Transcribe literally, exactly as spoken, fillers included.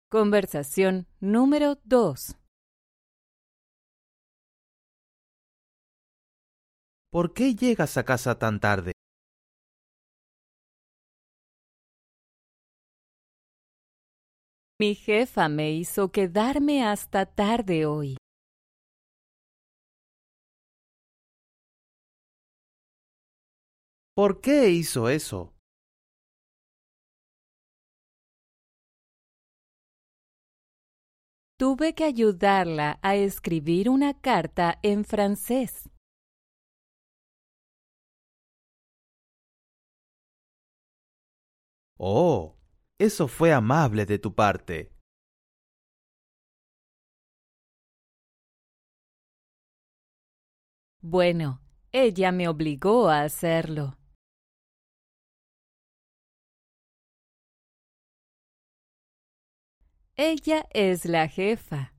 Conversación número dos. ¿Por qué llegas a casa tan tarde? Mi jefa me hizo quedarme hasta tarde hoy. ¿Por qué hizo eso? Tuve que ayudarla a escribir una carta en francés. Oh, eso fue amable de tu parte. Bueno, ella me obligó a hacerlo. Ella es la jefa.